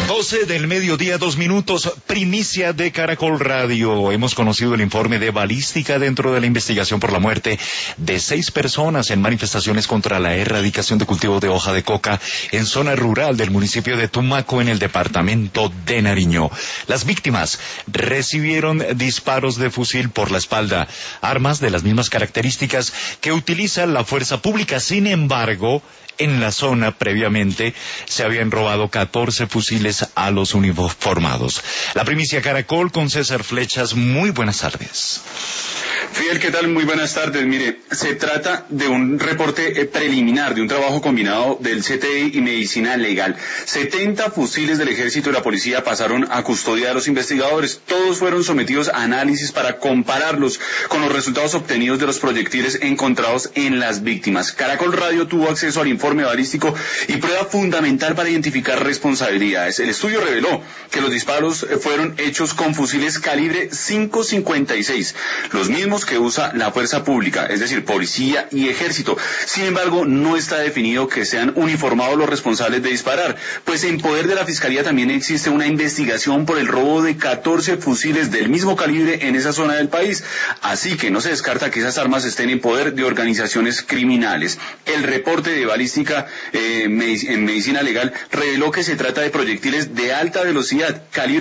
12 del mediodía, 2 minutos, primicia de Caracol Radio. Hemos conocido el informe de balística dentro de la investigación por la muerte de 6 personas en manifestaciones contra la erradicación de cultivo de hoja de coca en zona rural del municipio de Tumaco, en el departamento de Nariño. Las víctimas recibieron disparos de fusil por la espalda, armas de las mismas características que utiliza la fuerza pública. Sin embargo, en la zona previamente se habían robado 14 fusiles a los uniformados. La primicia Caracol con César Flechas. Muy buenas tardes. Fidel, ¿qué tal? Muy buenas tardes. Mire, se trata de un reporte preliminar, de un trabajo combinado del CTI y Medicina Legal. 70 fusiles del Ejército y la Policía pasaron a custodia de los investigadores. Todos fueron sometidos a análisis para compararlos con los resultados obtenidos de los proyectiles encontrados en las víctimas. Caracol Radio tuvo acceso al informe balístico y prueba fundamental para identificar responsabilidades. El estudio reveló que los disparos fueron hechos con fusiles calibre .556, los mismos que usa la fuerza pública, es decir, policía y ejército. Sin embargo, no está definido que sean uniformados los responsables de disparar, pues en poder de la Fiscalía también existe una investigación por el robo de 14 fusiles del mismo calibre en esa zona del país, así que no se descarta que esas armas estén en poder de organizaciones criminales. El reporte de balística en Medicina Legal reveló que se trata de proyectiles de alta velocidad, calibre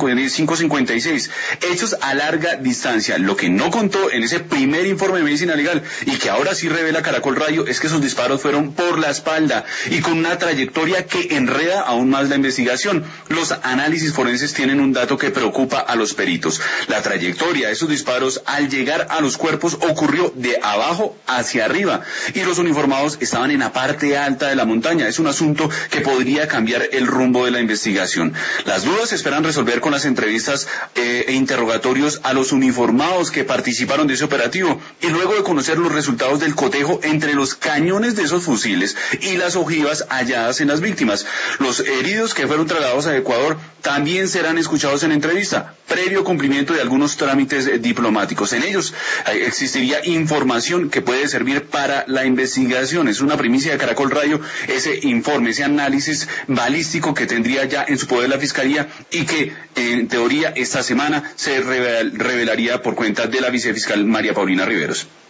.556, hechos a larga distancia. Lo que no contó en ese primer informe de Medicina Legal y que ahora sí revela Caracol Radio es que esos disparos fueron por la espalda y con una trayectoria que enreda aún más la investigación. Los análisis forenses tienen un dato que preocupa a los peritos. La trayectoria de esos disparos al llegar a los cuerpos ocurrió de abajo hacia arriba y los uniformados estaban en la parte alta de la montaña. Es un asunto que podría cambiar el rumbo de la investigación. Las dudas se esperan resolver con las entrevistas e interrogatorios a los uniformados que participaron de ese operativo y luego de conocer los resultados del cotejo entre los cañones de esos fusiles y las ojivas halladas en las víctimas. Los heridos que fueron trasladados a Ecuador también serán escuchados en entrevista, previo cumplimiento de algunos trámites diplomáticos. En ellos existiría información que puede servir para la investigación. Es una primicia de Caracol Radio ese informe, ese análisis balístico que tendría ya en su poder la Fiscalía y que en teoría esta semana se revelaría por cuenta de la vicefiscal María Paulina Riveros.